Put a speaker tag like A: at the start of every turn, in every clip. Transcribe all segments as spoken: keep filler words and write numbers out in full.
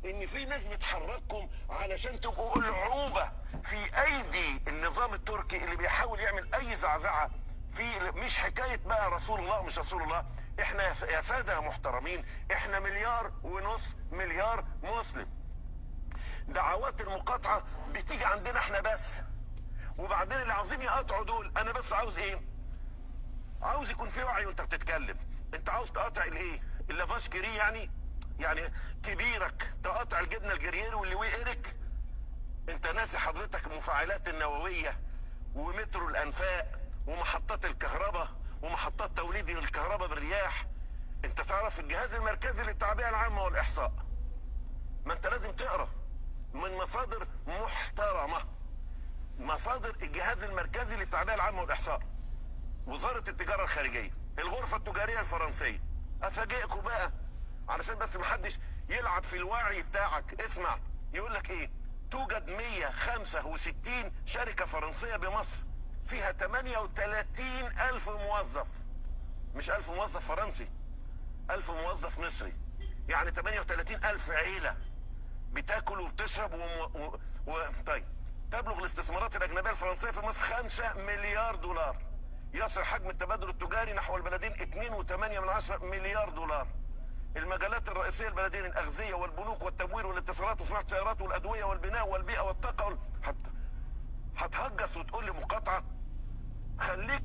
A: ان في ناس بتحرككم علشان تبقوا العوبة في ايدي النظام التركي اللي بيحاول يعمل اي زعزعة في. مش حكاية بقى رسول الله مش رسول الله، احنا يا سادة محترمين احنا مليار ونص مليار مسلم. دعوات المقاطعة بتيجي عندنا احنا بس، وبعدين اللي عاوزين يقاطعوا دول انا بس عاوز ايه؟ عاوز يكون في وعي وانت بتتكلم. انت عاوز تقاطع الايه؟ اللافاش كيري يعني يعني كبيرك تقاطع الجبنه الجريير واللي وقرك. انت ناسي حضرتك المفاعلات النوويه ومترو الانفاق ومحطات الكهرباء ومحطات توليد الكهرباء بالرياح. انت تعرف الجهاز المركزي للتعبئه العامه والاحصاء؟ ما انت لازم تقرا من مصادر محترمه. مصادر الجهاز المركزي للتعبئه العامه والاحصاء، وزاره التجاره الخارجيه، الغرفه التجاريه الفرنسيه. افاجئكم بقى علشان بس محدش يلعب في الوعي بتاعك. اسمع يقول لك ايه؟ توجد مية وخمسة وستين شركة فرنسية بمصر، فيها تمانية وتلاتين الف موظف. مش الف موظف فرنسي، الف موظف مصري. يعني تمانية وتلاتين الف عيلة بتاكل وبتشرب و... و... و... طيب تبلغ الاستثمارات الاجنبية الفرنسية في مصر خمسة مليار دولار. يصل حجم التبادل التجاري نحو البلدين اتنين وتمانية من عشرة مليار دولار. المجالات الرئيسية البلدين الأغذية والبنوك والتمويل والاتصالات وصناعة السيارات والأدوية والبناء والبيئة والطاقة وال... حت... هتهجس وتقول لي مقاطعة؟ خليك.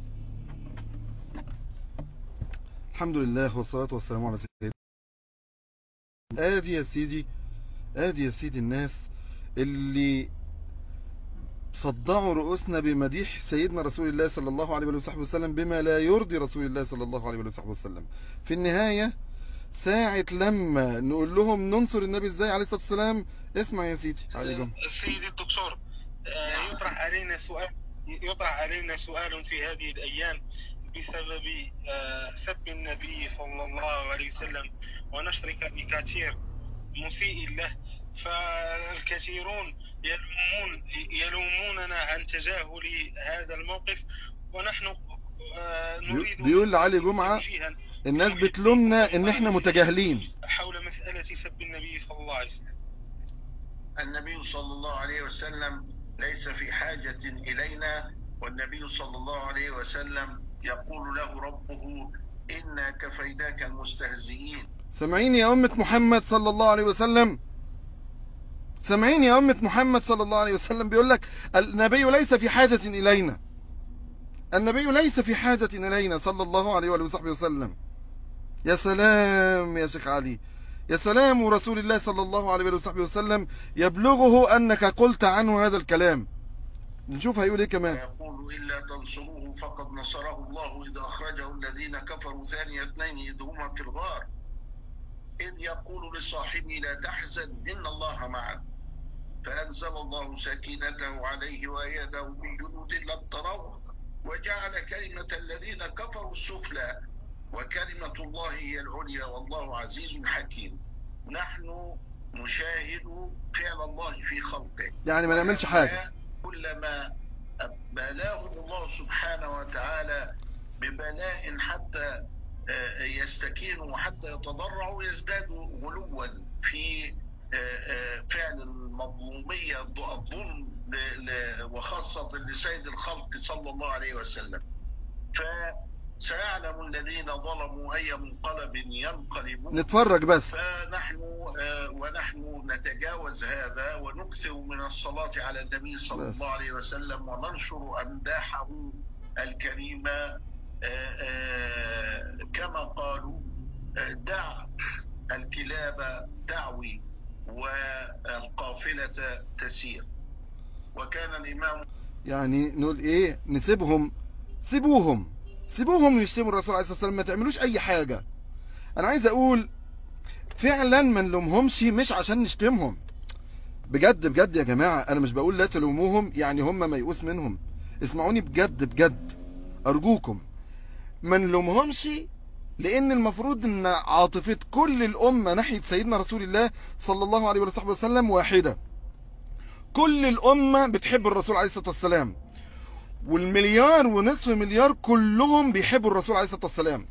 B: الحمد لله والصلاة والسلام على سيدنا. ادي يا سيدي ادي يا سيدي الناس اللي صدعوا رؤوسنا بمديح سيدنا رسول الله صلى الله عليه وصحبه وسلم بما لا يرضي رسول الله صلى الله عليه وصحبه وسلم. في النهاية ساعة لما نقول لهم ننصر النبي ازاي عليه الصلاة والسلام، اسمع يا سيدي عليكم.
C: سيدي الدكتور، يطرح علينا سؤال يطرح علينا سؤال في هذه الأيام بسبب سب النبي صلى الله عليه وسلم ونشر كاريكاتير مسيء له. فالكثيرون يلومون يلوموننا عن تجاهل هذا الموقف، ونحن نريد
B: بيقول علي جمعة الناس بتلومنا ان احنا متجاهلين
C: حول مسألة سب النبي صلى الله عليه وسلم.
D: النبي صلى الله عليه وسلم ليس في حاجة إلينا، والنبي صلى الله عليه وسلم يقول له ربه إنا كفيناك المستهزئين.
B: سمعين يا أمة محمد صلى الله عليه وسلم، سمعين يا أمة محمد صلى الله عليه وسلم، بيقول لك النبي ليس في حاجة إلينا، النبي ليس في حاجة إلينا صلى الله عليه وصحبه وسلم. يا سلام يا شيخ علي، يا سلام. ورسول الله صلى الله عليه وصحبه وسلم يبلغه أنك قلت عنه هذا الكلام. نشوف هيقول ايه كمان.
D: يقول إلا تنصروه فقد نصره الله إذ أخرجه الذين كفروا ثاني اثنين إذ هما في الغار إذ يقول لصاحبه لا تحزن إن الله معنا فأنزل الله سكينته عليه وأيده بجنود لم تروها وجعل كلمة الذين كفروا السفلى وكلمة الله هي العليا والله عزيز حكيم. نحن نشاهد فعل الله في خلقه،
B: يعني ما نعملش حاجة.
D: كلما بلاهم الله سبحانه وتعالى ببلاء حتى يستكينوا وحتى يتضرعوا يزدادوا غلوا في فعل المظلومية الظلم، وخاصة لسيد الخلق صلى الله عليه وسلم. فسيعلم الذين ظلموا أي منقلب ينقلبون.
B: نتفرج بس.
D: فنحن ونحن نتجاوز هذا ونكثر من الصلاة على النبي صلى الله عليه وسلم وننشر أمداحه الكريمة كما قالوا دع الكلاب تعوي والقافلة تسير. وكان الإمام
B: يعني نقول ايه؟ نسيبهم، سيبوهم سيبوهم يشتموا الرسول عليه الصلاة والسلام، ما تعملوش اي حاجة. انا عايز اقول فعلا ما نلومهمش مش عشان نشتمهم، بجد بجد يا جماعة. انا مش بقول لا تلوموهم يعني هم ما يقوس منهم، اسمعوني بجد بجد ارجوكم، ما نلومهمش، لان المفروض ان عاطفة كل الامة ناحية سيدنا رسول الله صلى الله عليه وصحبه وسلم واحدة. كل الامة بتحب الرسول عليه الصلاة والسلام، والمليار ونصف مليار كلهم بيحبوا الرسول عليه الصلاة والسلام.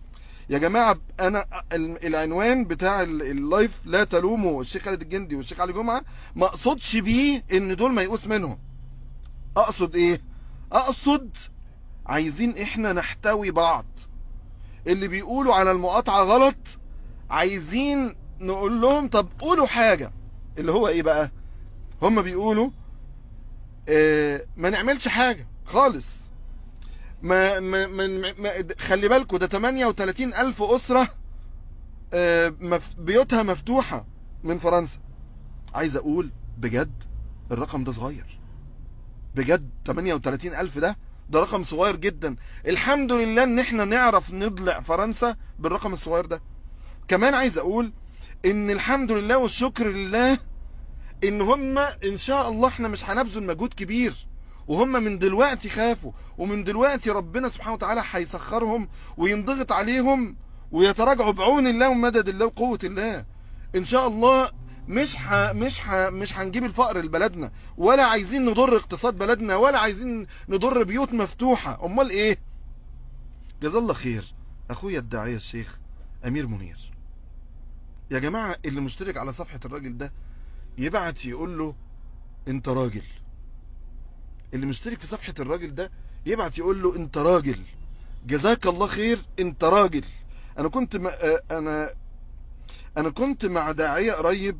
B: يا جماعة انا العنوان بتاع اللايف لا تلوموا الشيخ خالد الجندي والشيخ علي جمعة، ما اقصدش بيه ان دول ما يقوس منهم. اقصد ايه؟ اقصد عايزين احنا نحتوي بعض. اللي بيقولوا على المقاطعة غلط عايزين نقول لهم طب قولوا حاجة. اللي هو ايه بقى؟ هم بيقولوا اه ما نعملش حاجة خالص، ما, ما, ما, ما خلي بالكوا ده ثمانية وثلاثين ألف أسرة اه مف بيوتها مفتوحة من فرنسا. عايز اقول بجد الرقم ده صغير بجد. ثمانية وثلاثين ألف ده ده رقم صغير جدا. الحمد لله ان احنا نعرف نضلع فرنسا بالرقم الصغير ده. كمان عايز اقول ان الحمد لله والشكر لله ان هم ان شاء الله احنا مش هنبذل مجهود كبير، وهم من دلوقتي خافوا، ومن دلوقتي ربنا سبحانه وتعالى هيسخرهم وينضغط عليهم ويتراجعوا بعون الله ومدد الله وقوة الله ان شاء الله. مش ح... مش ح... مش هنجيب الفقر لبلدنا، ولا عايزين نضر اقتصاد بلدنا، ولا عايزين نضر بيوت مفتوحة. امال ايه؟ جزا الله خير اخويا الداعية الشيخ امير منير. يا جماعة اللي مشترك على صفحة الراجل ده يبعت يقول له انت راجل. اللي مشترك في صفحة الراجل ده يبعت يقول له انت راجل، جزاك الله خير، انت راجل. انا كنت م... انا انا كنت مع داعية قريب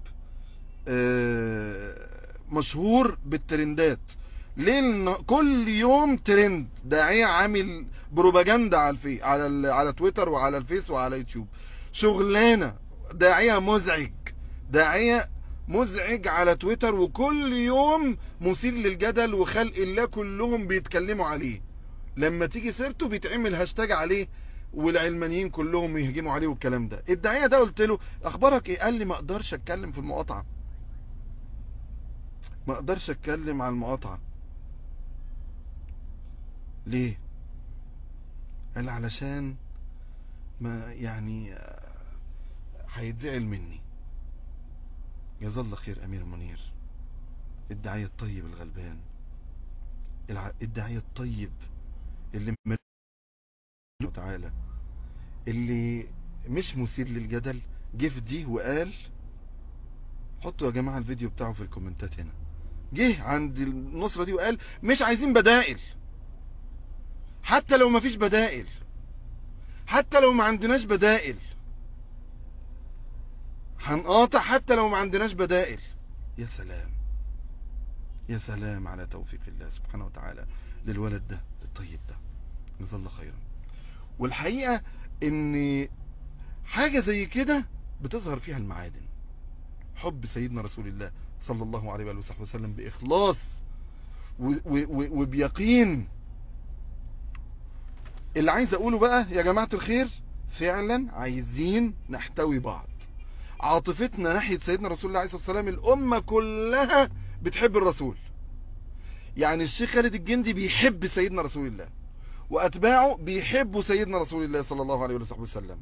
B: مشهور بالترندات. ليه؟ كل يوم ترند. داعية عامل بروباجندا على الفي على على تويتر وعلى الفيس وعلى يوتيوب. شغلانة. داعية مزعج، داعية مزعج على تويتر، وكل يوم مثير للجدل، وخلق الله كلهم بيتكلموا عليه. لما تيجي سيرته بيتعمل هاشتاج عليه، والعلمانيين كلهم يهجموا عليه والكلام ده. الداعية ده قلت له اخبارك ايه؟ قال لي ما اقدرش اتكلم في المقاطعة، ما اقدرش اتكلم عن المقاطعة. ليه؟ قال علشان ما يعني هيتزعل مني. جزا الله خير امير منير، الداعية الطيب الغلبان، الداعية الطيب اللي تعالى اللي مش مثير للجدل. جه في دي وقال، حطوا يا جماعة الفيديو بتاعه في الكومنتات هنا، جه عند النصرة دي وقال مش عايزين بدائل، حتى لو ما فيش بدائل، حتى لو ما عندناش بدائل هنقاطع، حتى لو ما عندناش بدائل. يا سلام يا سلام على توفيق الله سبحانه وتعالى للولد ده الطيب ده، جزاه الله خيرا. والحقيقة ان حاجة زي كده بتظهر فيها المعادن. حب سيدنا رسول الله صلى الله عليه وآله وصحبه وسلم بإخلاص وبيقين. اللي عايز اقوله بقى يا جماعة الخير، فعلا عايزين نحتوي بعض. عاطفتنا ناحية سيدنا رسول الله عليه الصلاة والسلام، الأمة كلها بتحب الرسول. يعني الشيخ خالد الجندي بيحب سيدنا رسول الله، وأتباعه بيحبوا سيدنا رسول الله صلى الله عليه وسلم.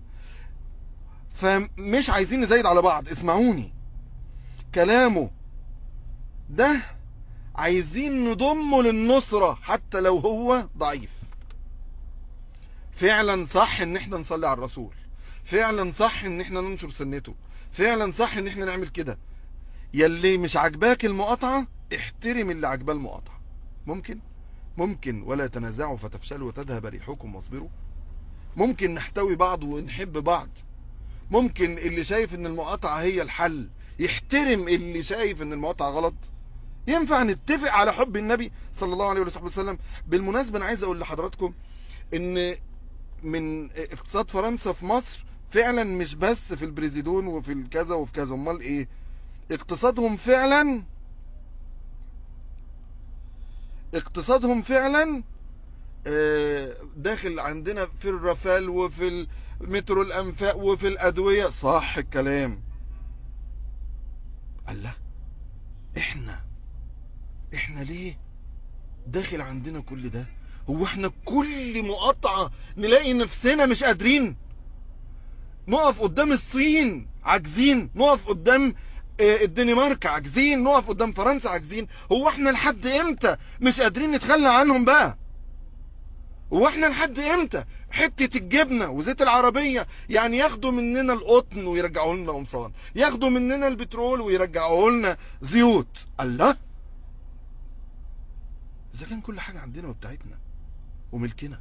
B: فمش عايزين نزايد على بعض. اسمعوني، كلامه ده عايزين نضمه للنصرة حتى لو هو ضعيف. فعلا صح ان احنا نصلي على الرسول، فعلا صح ان احنا ننشر سنته، فعلا صح ان احنا نعمل كده. يلي مش عجباك المقاطعة احترم اللي عجباه المقاطعة. ممكن ممكن ولا تنازعوا فتفشلوا وتذهب ريحكم واصبروا. ممكن نحتوي بعض ونحب بعض. ممكن اللي شايف ان المقاطعة هي الحل يحترم اللي شايف ان المقاطعة غلط. ينفع نتفق على حب النبي صلى الله عليه وسلم. بالمناسبة انا عايز اقول لحضراتكم ان من اقتصاد فرنسا في مصر فعلا مش بس في البريزيدون وفي الكذا وفي كذا، امال ايه اقتصادهم فعلا؟ اقتصادهم فعلا داخل عندنا في الرافال وفي المترو الانفاق وفي الادوية. صح الكلام. الله، احنا احنا ليه داخل عندنا كل ده؟ هو احنا كل مقاطعة نلاقي نفسنا مش قادرين نقف قدام الصين عاجزين، نقف قدام الدنمارك عاجزين، نقف قدام فرنسا عاجزين. هو احنا لحد امتى مش قادرين نتخلى عنهم بقى؟ واحنا لحد امتى حتة الجبنة وزيت العربية يعني ياخدوا مننا القطن ويرجعوا لنا قمصان، ياخدوا مننا البترول ويرجعوا لنا زيوت؟ الله، اذا كان كل حاجة عندنا وبتاعتنا وملكنا.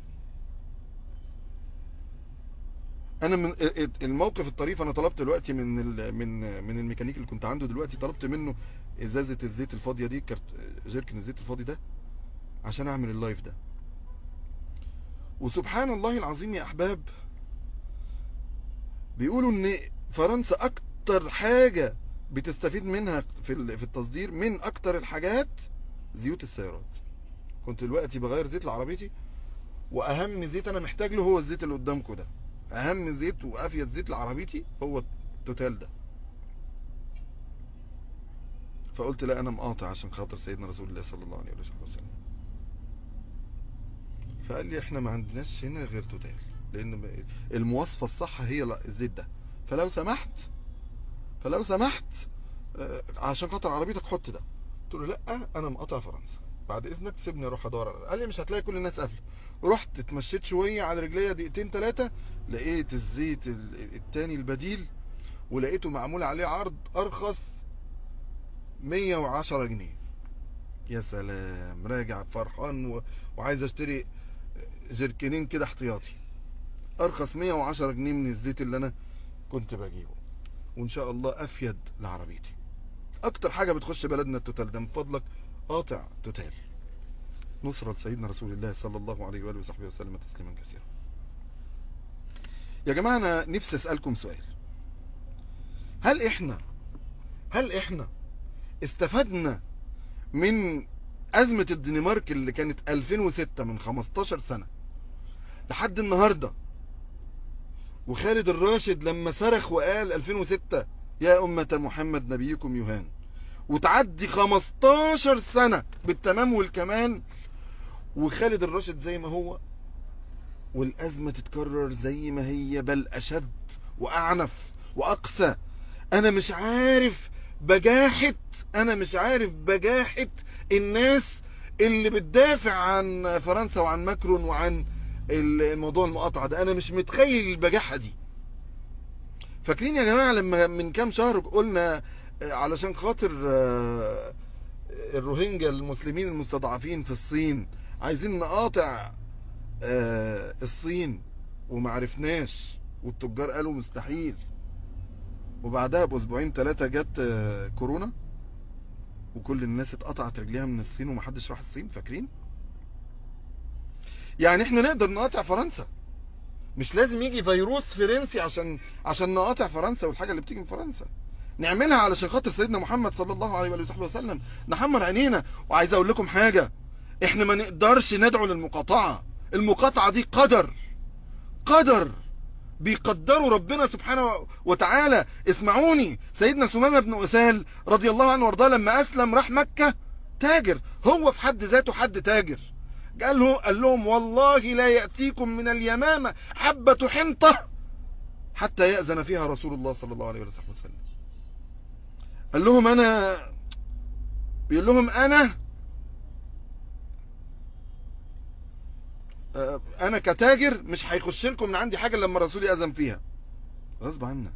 B: انا من الموقف الطريف، انا طلبت دلوقتي من من من الميكانيك اللي كنت عنده دلوقتي، طلبت منه ازازة الزيت الفاضية دي، جيركن الزيت الفاضي ده، عشان اعمل اللايف ده. وسبحان الله العظيم يا احباب، بيقولوا ان فرنسا اكتر حاجة بتستفيد منها في في التصدير من اكتر الحاجات زيوت السيارات. كنت دلوقتي بغير زيت لعربيتي، واهم زيت انا محتاج له هو الزيت اللي قدامكم ده. اهم زيت وافيد زيت لعربيتي هو التوتال ده. فقلت لا، انا مقاطع عشان خاطر سيدنا رسول الله صلى الله عليه وسلم. فقال لي احنا ما عندناش هنا غير توتال، لان المواصفة الصح هي الزيت ده، فلو سمحت فلو سمحت عشان خاطر عربيتك حط ده. قلت له لا، انا مقاطع فرنسا، بعد اذنك سيبني اروح ادور. قال لي مش هتلاقي كل الناس قافله. رحت اتمشيت شوية على رجليا دقيقتين ثلاثة، لقيت الزيت التاني البديل، ولقيته معمول عليه عرض ارخص مية وعشرة جنيه. يا سلام، راجع فرحان و... وعايز اشتري جركنين كده احتياطي، ارخص مية وعشرة جنيه من الزيت اللي انا كنت بجيبه، وان شاء الله افيد لعربيتي. اكتر حاجة بتخش بلدنا التوتال ده، من فضلك قاطع توتال. نصرة سيدنا رسول الله صلى الله عليه وآله وصحبه وسلم تسليما كثيرا. يا جماعة انا نفسي اسألكم سؤال، هل احنا هل احنا استفدنا من ازمة الدنمارك اللي كانت ألفين وستة، من خمستاشر سنة لحد النهاردة؟ وخالد الراشد لما صرخ وقال ألفين وستة يا أمة محمد نبيكم يهان، وتعدي خمستاشر سنة بالتمام والكمال، وخالد الراشد زي ما هو، والأزمة تتكرر زي ما هي، بل أشد وأعنف وأقسى. أنا مش عارف بجاحة أنا مش عارف بجاحة الناس اللي بتدافع عن فرنسا وعن ماكرون وعن الموضوع المقاطعة ده. أنا مش متخيل البجاحة دي. فاكرين يا جماعة لما من كام شهر قلنا علشان خاطر الروهينجا المسلمين المستضعفين في الصين عايزين نقاطع الصين، ومعرفناش، والتجار قالوا مستحيل، وبعدها باسبوعين ثلاثة جت كورونا وكل الناس اتقطعت رجليها من الصين ومحدش راح الصين. فاكرين؟ يعني احنا نقدر نقاطع فرنسا، مش لازم يجي فيروس فرنسي عشان عشان نقاطع فرنسا والحاجة اللي بتيجي من فرنسا. نعملها علشان خاطر سيدنا محمد صلى الله عليه وآله وسلم، نحمر عينينا. وعايز اقول لكم حاجة، احنا ما نقدرش ندعو للمقاطعة. المقاطعة دي قدر قدر بيقدروا ربنا سبحانه وتعالى. اسمعوني، سيدنا سمامة بن أسال رضي الله عنه وارضاه لما أسلم راح مكة تاجر، هو في حد ذاته حد تاجر. قال له قال لهم والله لا يأتيكم من اليمامة حبة حنطة حتى يأذن فيها رسول الله صلى الله عليه وسلم. قال لهم أنا بيقول لهم أنا انا كتاجر مش هيخش لكم من عندي حاجة لما الرسول يأذن فيها. غصب عنا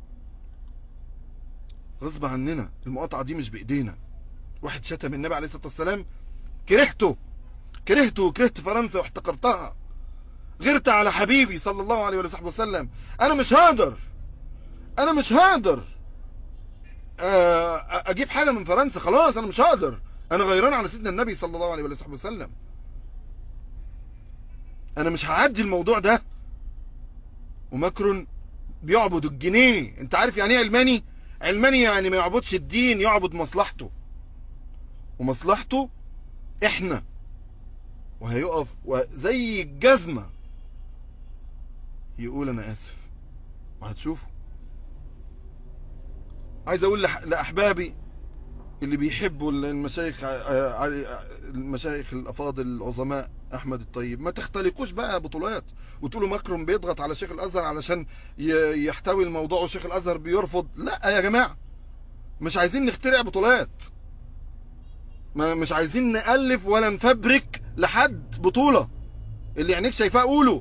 B: غصب عننا. المقاطعة دي مش بايدينا. واحد شتم النبي عليه الصلاة والسلام، كرهته كرهته كرهت فرنسا واحتقرتها، غيرت على حبيبي صلى الله عليه وسلم. انا مش هقدر انا مش هقدر اجيب حاجة من فرنسا، خلاص انا مش هقدر. انا غيران على سيدنا النبي صلى الله عليه وسلم. انا مش هعدي الموضوع ده. وماكرون بيعبد الجنيه. انت عارف يعني ايه علماني؟ علماني يعني ما يعبدش الدين، يعبد مصلحته، ومصلحته احنا. وهيقف وزي الجزمة يقول انا اسف، وهتشوفوا. عايز اقول لأحبابي اللي بيحبوا المشايخ المشايخ الافاضل العظماء احمد الطيب، ما تختلقوش بقى بطولات وتقولوا ماكرون بيضغط على شيخ الازهر علشان يحتوي الموضوع وشيخ الازهر بيرفض. لا يا جماعة، مش عايزين نخترع بطولات، ما مش عايزين نألف ولا نفبرك لحد بطولة. اللي عينيك شايفاه قوله.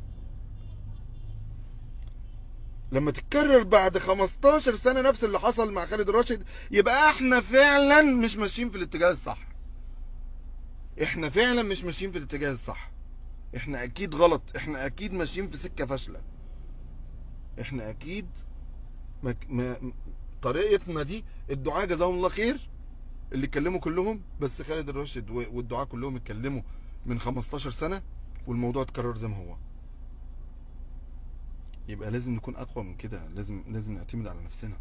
B: لما تتكرر بعد خمستاشر سنة نفس اللي حصل مع خالد الراشد، يبقى احنا فعلا مش ماشيين في الاتجاه الصح. احنا فعلا مش ماشيين في الاتجاه الصح. احنا اكيد غلط. احنا اكيد ماشيين في سكة فاشلة. احنا اكيد مك... ما... طريقتنا دي الدعاء جزاهم الله خير اللي اتكلموا كلهم، بس خالد الراشد والدعاء كلهم اتكلموا من خمستاشر سنة والموضوع اتكرر زي ما هو. يبقى لازم نكون اقوى من كده. لازم لازم نعتمد على نفسنا.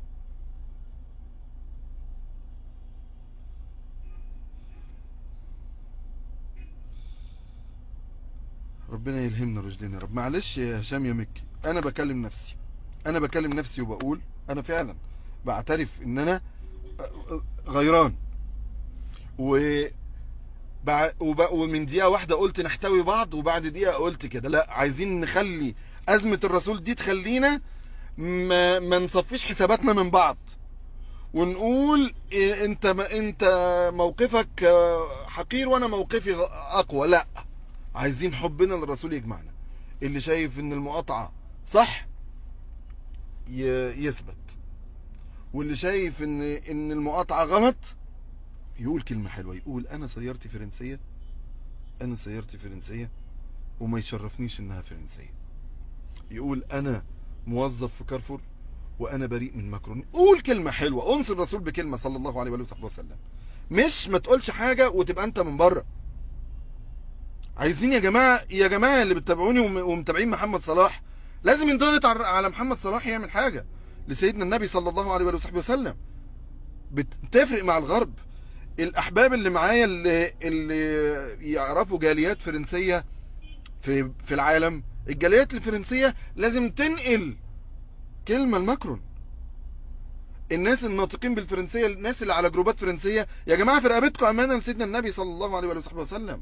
B: ربنا يلهمنا رشدنا يا رب. معلش يا هشام يا مكي، انا بكلم نفسي. انا بكلم نفسي وبقول انا فعلا بعترف ان انا غيران، و ومن دقيقة واحدة قلت نحتوي بعض، وبعد دقيقة قلت كده لا، عايزين نخلي أزمة الرسول دي تخلينا ما, ما نصفيش حساباتنا من بعض، ونقول إيه انت ما انت موقفك حقير وانا موقفي اقوى. لا، عايزين حبنا للرسول يجمعنا. اللي شايف ان المقاطعة صح يثبت، واللي شايف ان ان المقاطعة غلط يقول كلمة حلوة، يقول انا سيارتي فرنسية، انا سيارتي فرنسية وما يشرفنيش انها فرنسية. يقول انا موظف في كارفور وانا بريء من ماكرون. قول كلمة حلوة، انصر الرسول بكلمة صلى الله عليه وآله وسلم. مش ما تقولش حاجة وتبقى انت من بره. عايزين يا جماعة يا جماعة اللي بتتابعوني ومتابعين محمد صلاح، لازم ينضغط على محمد صلاح يعمل حاجة لسيدنا النبي صلى الله عليه وآله وسلم. بتفرق مع الغرب. الاحباب اللي معايا اللي, اللي يعرفوا جاليات فرنسية في في العالم، الجاليات الفرنسية لازم تنقل كلمة لماكرون. الناس الناطقين بالفرنسية، الناس اللي على جروبات فرنسية، يا جماعة في رقبتكم امانة لسيدنا النبي صلى الله عليه وآله وسلم.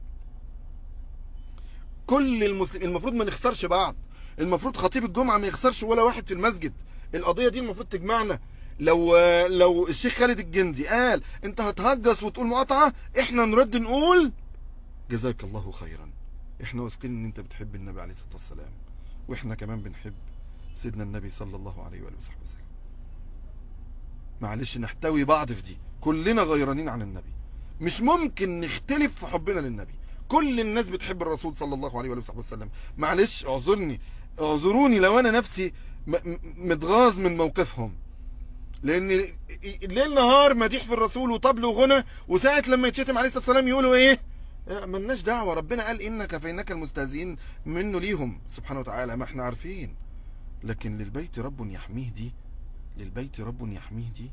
B: كل المسلمين المفروض ما نخسرش بعض. المفروض خطيب الجمعة ما يخسرش ولا واحد في المسجد. القضية دي المفروض تجمعنا. لو لو الشيخ خالد الجندي قال انت هتهجس وتقول مقاطعة، احنا نرد نقول جزاك الله خيرا، احنا واثقين ان انت بتحب النبي عليه الصلاة والسلام، واحنا كمان بنحب سيدنا النبي صلى الله عليه وآله وصحبه وسلم. معلش نحتوي بعض في دي. كلنا غيرانين عن النبي، مش ممكن نختلف في حبنا للنبي. كل الناس بتحب الرسول صلى الله عليه وآله وصحبه وسلم. معلش اعذرني اعذروني لو انا نفسي متغاظ من موقفهم، لان ليل نهار مديح في الرسول وطبل وغنى، وساعة لما يتشتم عليه الصلاة والسلام يقولوا ايه؟ ملناش دعوة. ربنا قال إنك كفيناك المستهزئين منه ليهم سبحانه وتعالى. ما احنا عارفين. لكن للبيت رب يحميه دي، للبيت رب يحميه دي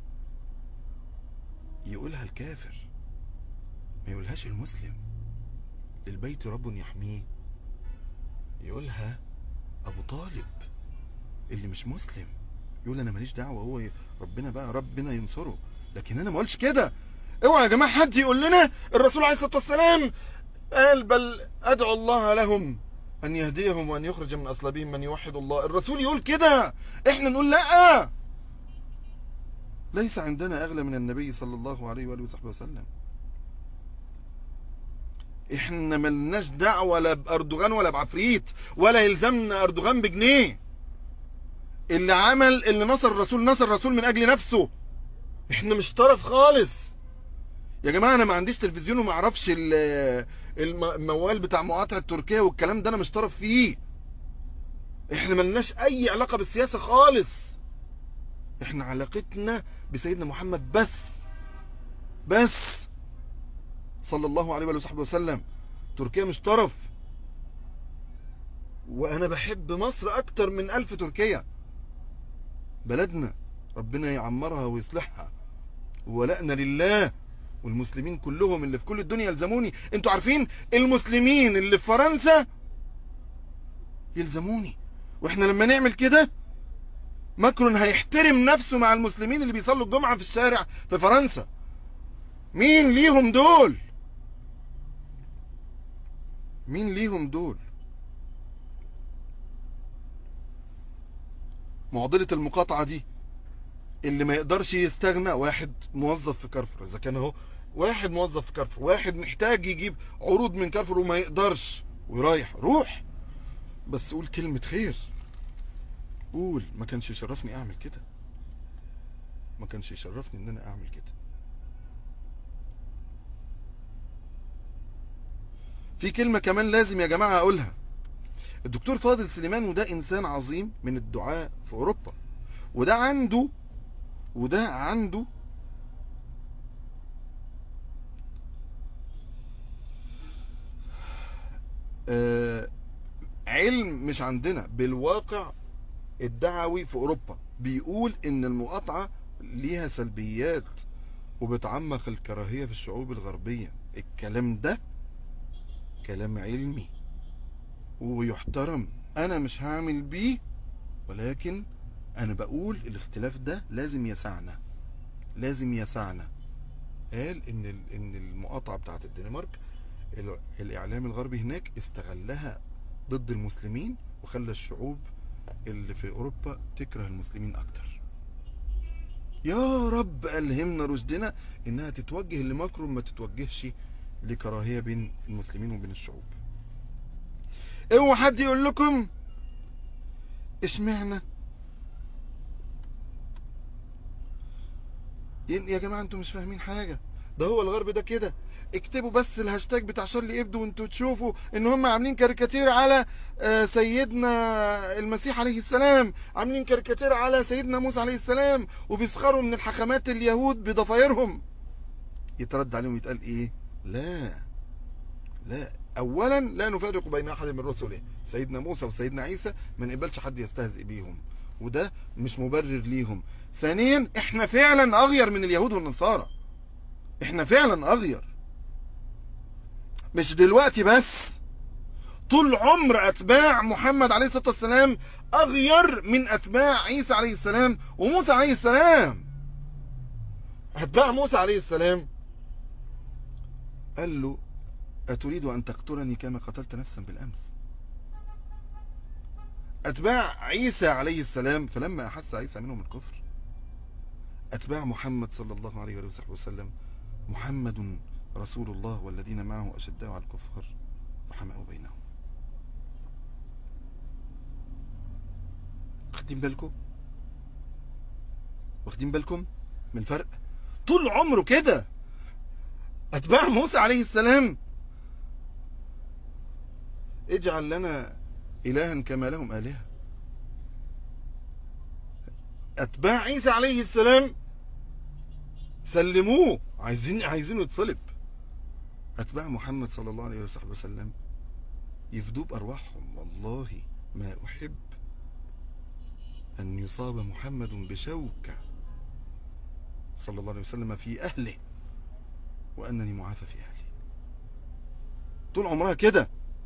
B: يقولها الكافر، ما يقولهاش المسلم. للبيت رب يحميه يقولها أبو طالب اللي مش مسلم، يقول أنا ماليش دعوة، هو ربنا بقى ربنا ينصره. لكن أنا ما قلتش كده. اوعى يا جماعة حد يقول لنا الرسول عليه الصلاة والسلام قال بل أدعو الله لهم أن يهديهم وأن يخرج من أصلابهم من يوحد الله. الرسول يقول كده، احنا نقول لا. ليس عندنا أغلى من النبي صلى الله عليه وآله وصحبه وسلم. احنا ملناش دعوة لا بأردوغان ولا بعفريت، ولا يلزمنا أردوغان بجنيه. اللي عمل اللي نصر الرسول نصر الرسول من أجل نفسه. احنا مش طرف خالص يا جماعة. انا ما عنديش تلفزيون وما اعرفش الموال بتاع مقاطعة تركيا والكلام ده، انا مش طرف فيه. احنا ملناش اي علاقة بالسياسة خالص. احنا علاقتنا بسيدنا محمد بس بس صلى الله عليه وآله وسلم. تركيا مش طرف. وانا بحب مصر اكتر من الف تركيا. بلدنا ربنا يعمرها ويصلحها، ولأنا لله. والمسلمين كلهم اللي في كل الدنيا يلزموني. انتوا عارفين المسلمين اللي في فرنسا يلزموني. واحنا لما نعمل كده ماكرون هيحترم نفسه مع المسلمين اللي بيصلوا الجمعة في الشارع في فرنسا. مين ليهم دول؟ مين ليهم دول؟ معضلة المقاطعة دي اللي ما يقدرش يستغنى. واحد موظف في كارفور، اذا كان اهو واحد موظف في كارفور، واحد محتاج يجيب عروض من كارفور وما يقدرش ورايح، روح بس قول كلمة خير، قول. ما كانش يشرفني اعمل كده، ما كانش يشرفني ان انا اعمل كده. في كلمة كمان لازم يا جماعة اقولها. الدكتور فاضل سليمان، وده انسان عظيم من الدعاء في اوروبا، وده عنده وده عنده آه علم مش عندنا بالواقع الدعوي في اوروبا. بيقول ان المقاطعة ليها سلبيات وبتعمق الكراهية في الشعوب الغربية. الكلام ده كلام علمي ويحترم، انا مش هعمل بيه، ولكن انا بقول الاختلاف ده لازم يسعنا، لازم يسعنا. قال ان ان المقاطعة بتاعت الدنمارك الاعلام الغربي هناك استغلها ضد المسلمين، وخلى الشعوب اللي في اوروبا تكره المسلمين اكتر. يا رب الهمنا رشدنا انها تتوجه لمكر، ما تتوجهش لكراهية بين المسلمين وبين الشعوب. اوعى حد يقول لكم اشمعنى يا جماعة، انتوا مش فاهمين حاجة. ده هو الغرب ده كده. اكتبوا بس الهاشتاج بتاع شارلي ابدو وانتوا تشوفوا ان هم عاملين كاريكاتير على سيدنا المسيح عليه السلام، عاملين كاريكاتير على سيدنا موسى عليه السلام، وبيسخروا من الحكمات اليهود بضفايرهم. يترد عليهم يتقال ايه؟ لا لا، اولا لا نفرق بين احد من رسله، سيدنا موسى وسيدنا عيسى ما نقبلش حد يستهزئ بيهم، وده مش مبرر ليهم. ثانيا احنا فعلا اغير من اليهود والنصارى، احنا فعلا اغير، مش دلوقتي بس، طول عمر اتباع محمد عليه الصلاة والسلام اغير من اتباع عيسى عليه السلام وموسى عليه السلام. اتباع موسى عليه السلام قال له اتريد ان تقتلني كما قتلت نفسا بالامس. اتباع عيسى عليه السلام فلما احس عيسى منهم الكفر. اتباع محمد صلى الله عليه وسلم محمد رسول الله والذين معه اشداء على الكفار رحماء بينهم. واخدين بالكم واخدين بالكم من الفرق؟ طول عمره كده. اتباع موسى عليه السلام اجعل لنا الها كما لهم الهه. اتباع عيسى عليه السلام سلموه، عايزين عايزينه يتصلب. اتباع محمد صلى الله عليه وسلم يفدوا بارواحهم. والله ما احب ان يصاب محمد بشوكة صلى الله عليه وسلم في اهله وانني معافى في اهلي. طول عمرها كده،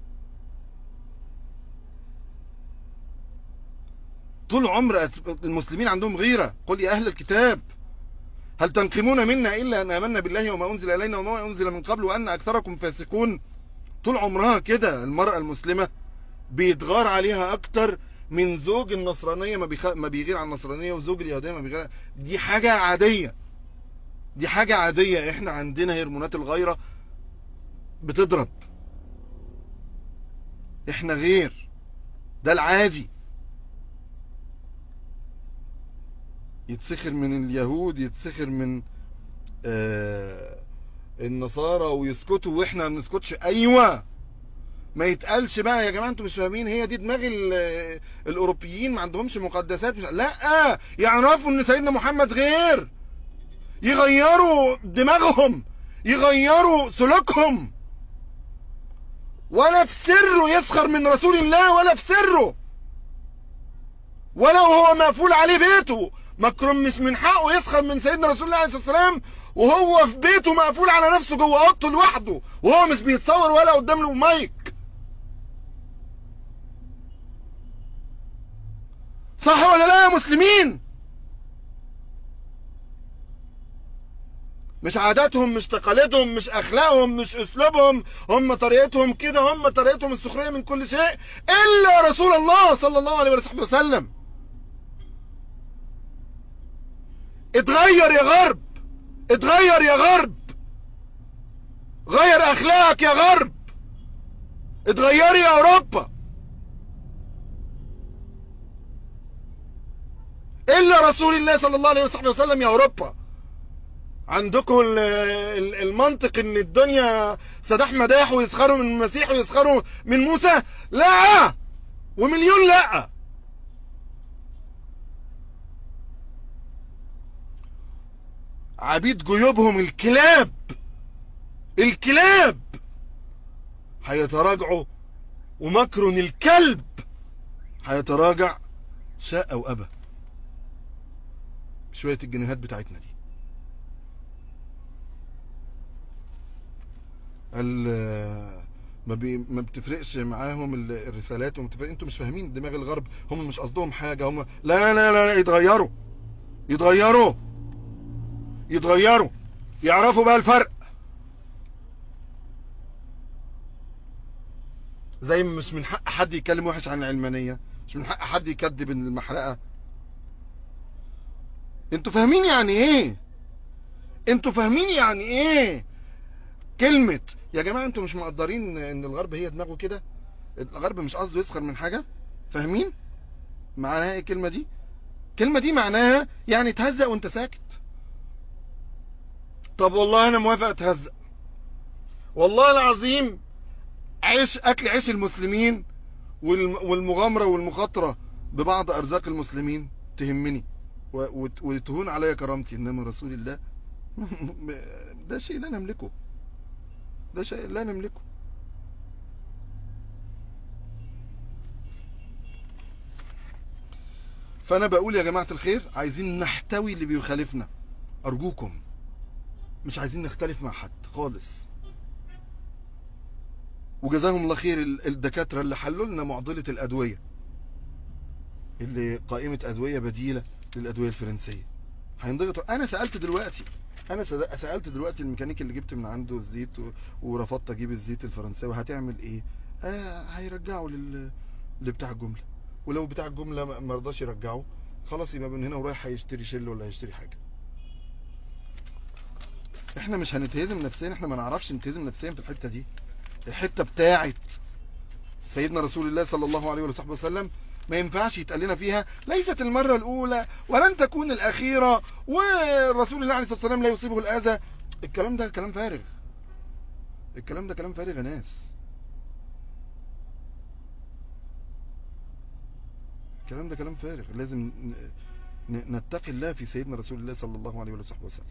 B: طول عمر المسلمين عندهم غيرة. قل يا اهل الكتاب هل تنقمون منا الا ان امنا بالله وما انزل الينا وما انزل من قبل وان اكثركم فاسقون. طول عمرها كده. المرأة المسلمة بيتغار عليها اكتر من زوج النصرانية ما, بيخ... ما بيغير عن النصرانية، وزوج اليهودية ما بيغير. دي حاجة عادية، دي حاجة عادية. احنا عندنا هرمونات الغيرة بتضرب، احنا غير، ده العادي. يتسخر من اليهود، يتسخر من آه النصارى ويسكتوا واحنا ما بنسكتش. ايوه، ما يتقالش بقى يا جماعه انتوا مش فاهمين، هي دي دماغ الاوروبيين، ما عندهمش مقدسات. مش... لا، يعرفوا ان سيدنا محمد غير، يغيروا دماغهم، يغيروا سلوكهم. ولا في سره يسخر من رسول الله، ولا في سره، ولو هو مقفول عليه بيته. مكرم مش من حقه يسخر من سيدنا رسول الله عليه الصلاة والسلام وهو في بيته مقفول على نفسه جوه اوضته لوحده، وهو مش بيتصور ولا قدام له مايك. صح ولا لا يا مسلمين؟ مش عاداتهم، مش تقاليدهم، مش اخلاقهم، مش اسلوبهم، هم طريقتهم كده، هم طريقتهم السخرية من كل شيء الا رسول الله صلى الله عليه وسلم. اتغير يا غرب، اتغير يا غرب، غير اخلاقك يا غرب، اتغيري يا اوروبا. الا رسول الله صلى الله عليه وسلم يا اوروبا. عندكم المنطق ان الدنيا سداح مداح ويسخروا من المسيح ويسخروا من موسى. لا، ومليون لا. عبيد جيوبهم الكلاب الكلاب هيتراجعوا، ومكر الكلب هيتراجع شاء او ابى. شوية الجنيهات بتاعتنا دي ما, بي ما بتفرقش معاهم الرسالات وما بتفرق. انتوا مش فاهمين دماغ الغرب، هم مش قصدهم حاجة. هم لا لا لا يتغيروا يتغيروا يتغيروا يعرفوا بقى الفرق. زي مش من حق حد يتكلم وحش عن العلمانية، مش من حق حد يكذب المحرقة. انتوا فاهمين يعني ايه؟ انتوا فاهمين يعني ايه كلمة يا جماعة؟ انتوا مش مقدرين ان الغرب هي دماغه كده؟ الغرب مش قصده يسخر من حاجة. فاهمين معناها ايه الكلمة دي؟ الكلمة دي معناها يعني تهزق وانت ساكت. طب والله انا موافق اتهزق، والله العظيم. عيش اكل عيش المسلمين والمغامرة والمخاطرة ببعض ارزاق المسلمين تهمني وتهون عليا كرامتي، انما رسول الله ده شيء لا نملكه، ده شيء لا نملكه. فانا بقول يا جماعة الخير، عايزين نحتوي اللي بيخالفنا ارجوكم، مش عايزين نختلف مع حد خالص. وجزاهم الله خير الدكاترة اللي حلوا لنا معضلة الادوية، اللي قائمة ادوية بديلة للادوية الفرنسية هينضغطوا. انا سألت دلوقتي انا سألت دلوقتي الميكانيكي اللي جبت من عنده الزيت ورفضت اجيب الزيت الفرنساوي، هتعمل ايه؟ آه هيرجعوا لل بتاع الجملة، ولو بتاع الجملة ما رضاش يرجعه خلاص يبقى من هنا ورايح هيشتري شل ولا هيشتري حاجة. احنا مش هنتهزم نفسيا، احنا ما نعرفش نتهزم نفسيا في الحتة دي. الحتة بتاعت سيدنا رسول الله صلى الله عليه وصحبه وسلم ما ينفعش يتقال لنا فيها ليست المرة الاولى ولن تكون الاخيرة، والرسول الله عليه الصلاة والسلام لا يصيبه الاذى. الكلام ده كلام فارغ، الكلام ده كلام فارغ يا ناس. الكلام ده كلام فارغ. لازم نتقي الله في سيدنا رسول الله صلى الله عليه وصحبه وسلم.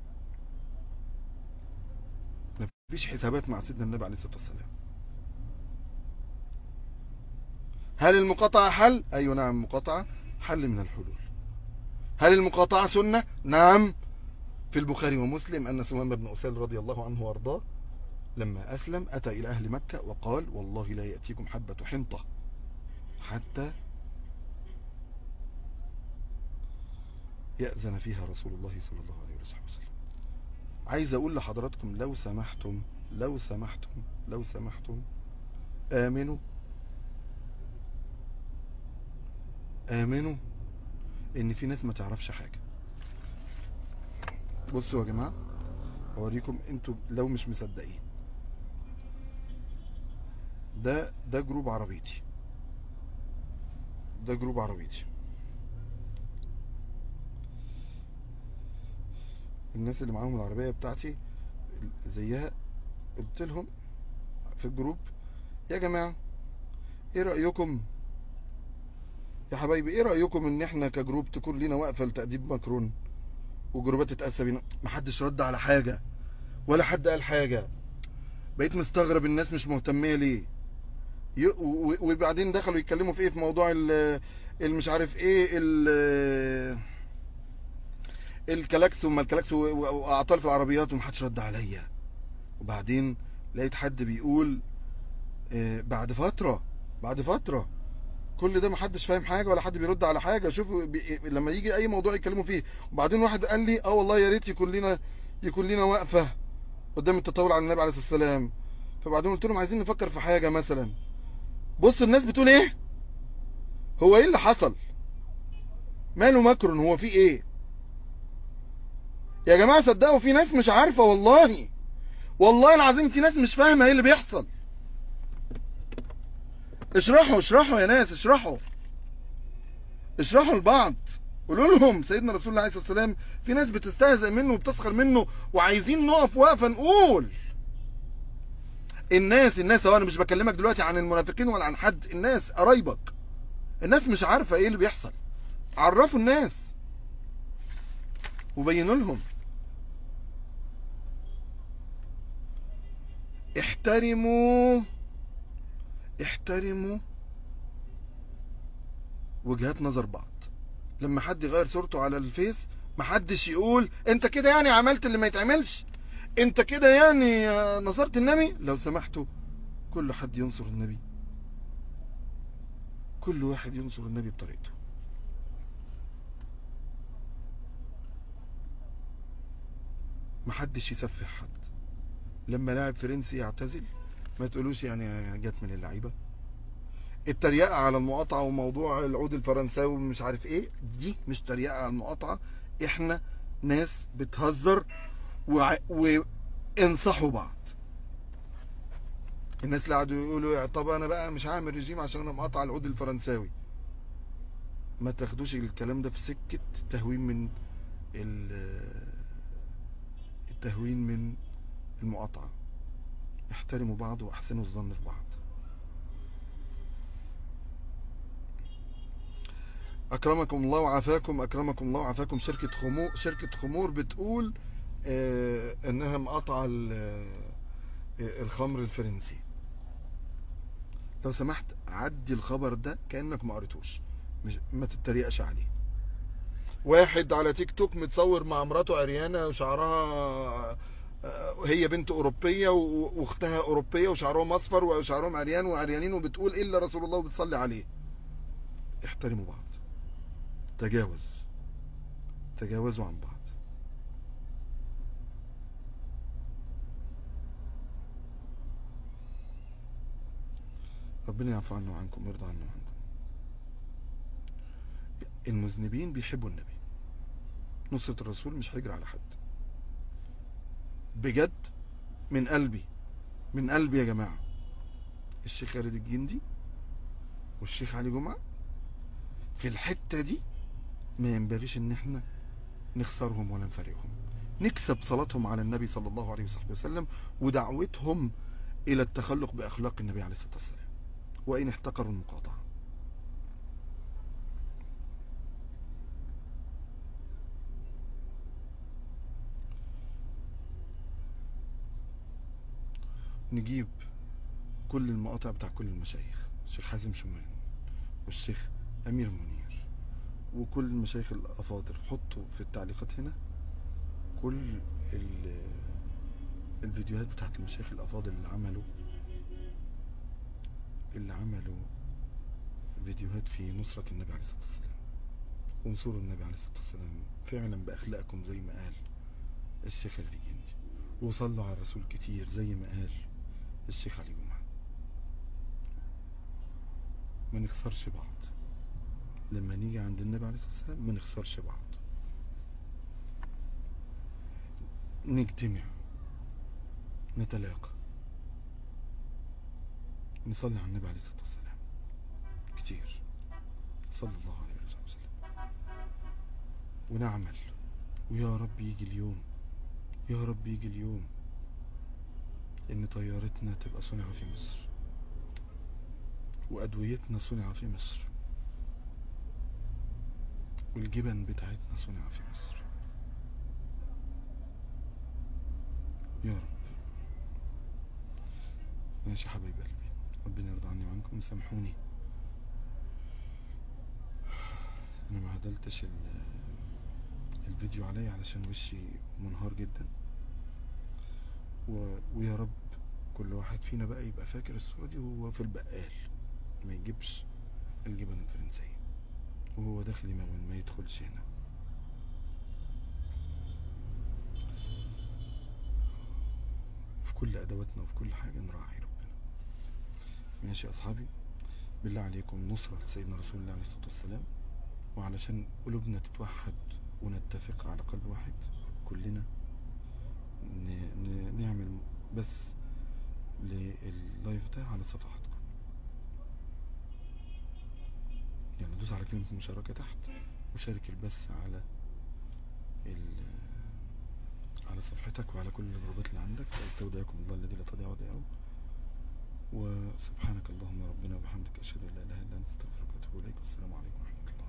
B: مفيش حسابات مع سيدنا النبي عليه الصلاة والسلام. هل المقاطعة حل؟ ايوه نعم، المقاطعة حل من الحلول. هل المقاطعة سنة؟ نعم. في البخاري ومسلم ان سمام بن أسال رضي الله عنه وارضاه لما اسلم اتى الى اهل مكة وقال والله لا يأتيكم حبة حنطة حتى يأذن فيها رسول الله صلى الله عليه وسلم. عايز اقول لحضراتكم لو سمحتم لو سمحتم لو سمحتم امنوا امنوا ان في ناس ما تعرفش حاجة. بصوا يا جماعة اوريكم انتوا لو مش مصدقين. ده ده جروب عربيتي، ده جروب عربيتي. الناس اللي معاهم العربية بتاعتي زيها قلت لهم في الجروب يا جماعة ايه رأيكم يا حبايبي، ايه رأيكم ان احنا كجروب تكون لينا وقفة لتأديب ماكرون وجروبات تتأسى بينا؟ محدش رد على حاجة ولا حد قال حاجة. بقيت مستغرب الناس مش مهتمية ليه. وبعدين دخلوا يتكلموا في ايه، في موضوع المش عارف ايه الكلاكس وما الكلاكس واعطال في العربيات، ومحدش رد عليا. وبعدين لقيت حد بيقول اه بعد فترة بعد فترة كل ده محدش فاهم حاجة ولا حد بيرد على حاجة. شوفوا لما يجي اي موضوع يتكلموا فيه. وبعدين واحد قال لي اه والله يا ريت يكون لنا يكون لنا وقفة قدام التطاول على النبي عليه الصلاة والسلام. فبعدين قلت لهم عايزين نفكر في حاجة مثلا. بص الناس بتقول ايه، هو ايه اللي حصل، ماله ماكرون، هو في ايه يا جماعة؟ صدقوا في ناس مش عارفة، والله والله العظيم في ناس مش فاهمة ايه اللي بيحصل. اشرحوا اشرحوا يا ناس، اشرحوا اشرحوا لبعض. قولوا لهم سيدنا رسول الله عليه الصلاة والسلام في ناس بتستهزئ منه وبتسخر منه، وعايزين نقف وقفة نقول. الناس الناس اهو، انا مش بكلمك دلوقتي عن المنافقين ولا عن حد، الناس قرايبك، الناس مش عارفة ايه اللي بيحصل، عرفوا الناس وبينوا لهم. احترموا احترموا وجهات نظر بعض. لما حد يغير صورته على الفيس محدش يقول انت كده يعني عملت اللي ما يتعملش، انت كده يعني نصرت النبي. لو سمحتوا كل حد ينصر النبي، كل واحد ينصر النبي بطريقته. محدش يسفح حد. لما لاعب فرنسي يعتزل ما تقولوش يعني جت من اللعيبه. التريقه على المقاطعه وموضوع العود الفرنساوي ومش عارف ايه، دي مش تريقه على المقاطعه. احنا ناس بتهزر وع... وانصحوا بعض. الناس اللي قعدوا يقولوا طب انا بقى مش هعمل رجيم عشان انا مقاطع العود الفرنساوي، ما تاخدوش الكلام ده في سكه تهوين من التهوين من المقاطعه. احترموا بعض واحسنوا الظن في بعض. اكرمكم الله وعافاكم، اكرمكم الله وعافاكم. شركة خمور شركة خمور بتقول اه انها مقاطعة الخمر الفرنسي. لو سمحت عدي الخبر ده كأنك ما قريتوش، مش ما تتريقش عليه. واحد على تيك توك متصور مع مراته عريانة وشعرها، هي بنت اوروبية واختها اوروبية وشعرهم اصفر وشعرهم عريان وعريانين، وبتقول الا رسول الله وبتصلي عليه. احترموا بعض، تجاوز تجاوزوا عن بعض. ربنا يعفو عنا وعنكم ويرضى عنا وعنكم. المذنبين بيحبوا النبي، نصرة الرسول مش هيجري على حد. بجد من قلبي من قلبي يا جماعة. الشيخ خالد الجندي والشيخ علي جمعة في الحتة دي ما ينبغيش ان احنا نخسرهم ولا نفارقهم. نكسب صلاتهم على النبي صلى الله عليه وسلم ودعوتهم الى التخلق باخلاق النبي عليه الصلاة والسلام، وان احتقروا المقاطعة. نجيب كل المقاطع بتاع كل المشايخ، الشيخ حازم شمال والشيخ امير منير وكل المشايخ الافاضل. حطوا في التعليقات هنا كل الفيديوهات بتاعت المشايخ الافاضل اللي عملوا اللي عملوا فيديوهات في نصرة النبي عليه الصلاة والسلام وانصروا النبي عليه الصلاة والسلام فعلا باخلاقكم زي ما قال الشيخ خالد الجندي، وصلوا على الرسول كتير زي ما قال الشيخ علي جمعة. ما نخسرش بعض لما نيجي عند النبي عليه الصلاة والسلام، ما نخسرش بعض. نجتمع، نتلاقى، نصلي على النبي عليه الصلاة والسلام كتير صلى الله عليه وسلم، ونعمل. ويا رب يجي اليوم يا رب يجي اليوم ان طيارتنا تبقى صنع في مصر، وادويتنا صنع في مصر، والجبن بتاعتنا صنع في مصر. يا رب. ماشي حبايب قلبي، ربنا يرضى عني وعنكم. سامحوني انا ما عدلتش الفيديو عليا علشان وشي منهار جدا، و... ويا رب كل واحد فينا بقى يبقى فاكر الصورة دي وهو في البقال، ما يجيبش الجبن الفرنسية وهو داخل يمون، ما يدخلش هنا. في كل ادواتنا وفي كل حاجة نراعي ربنا. ماشي يا اصحابي، بالله عليكم نصرة سيدنا رسول الله عليه الصلاة والسلام، وعلشان قلوبنا تتوحد ونتفق على قلب واحد كلنا نعمل بس لللايف ده على صفحاتكم. كلمة مشاركة تحت، وشارك البث على على صفحتك وعلى كل الجروبات اللي عندك. استودعكم الله الذي لا تضيع ودائعه. وسبحانك اللهم ربنا وبحمدك أشهد أن لا إله إلا أنت أستغفرك وأتوب إليك. والسلام عليكم ورحمة الله.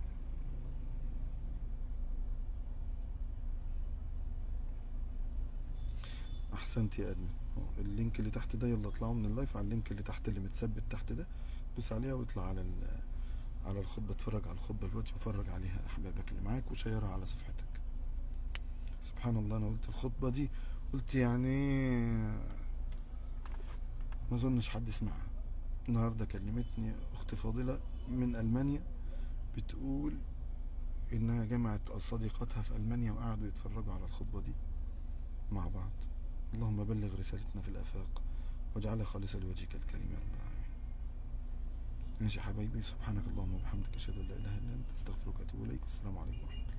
B: أحسنت يا أدمن. اللينك اللي تحت ده، يلا اطلعوا من اللايف على اللينك اللي تحت اللي متثبت تحت ده، دوس عليها واطلع على على الخطبة، اتفرج على الخطبة دلوقتي وفرج عليها أحبابك اللي معاك وشيرها على صفحتك. سبحان الله، أنا قلت الخطبة دي قلت يعني ما ظنش حد يسمعها. النهاردة كلمتني أخت فاضلة من ألمانيا بتقول إنها جمعت صديقاتها في ألمانيا وقعدوا يتفرجوا على الخطبة دي مع بعض. اللهم بلغ رسالتنا في الآفاق واجعلها خالصة لوجهك الكريم يا رب العالمين. ماشي يا حبايبي، سبحانك اللهم وبحمدك أشهد أن لا إله إلا أنت أستغفرك وأتوب إليك. والسلام عليكم ورحمة الله.